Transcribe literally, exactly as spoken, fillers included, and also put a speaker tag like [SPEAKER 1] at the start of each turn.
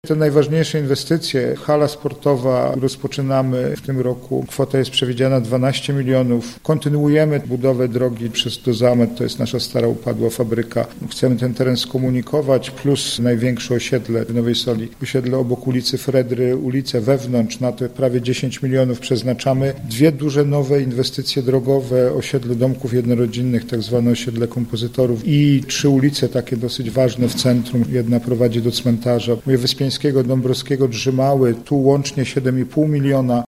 [SPEAKER 1] Te najważniejsze inwestycje, hala sportowa, rozpoczynamy w tym roku. Kwota jest przewidziana dwanaście milionów. Kontynuujemy budowę drogi przez Dozamet, to jest nasza stara upadła fabryka. Chcemy ten teren skomunikować, plus największe osiedle w Nowej Soli. Osiedle obok ulicy Fredry, ulicę wewnątrz, na te prawie dziesięć milionów przeznaczamy. Dwie duże nowe inwestycje drogowe, osiedle domków jednorodzinnych, tak zwane osiedle kompozytorów i trzy ulice takie dosyć ważne w centrum. Jedna prowadzi do cmentarza. Wyspiańskiego, Dąbrowskiego, Drzymały, tu łącznie siedem i pół miliona.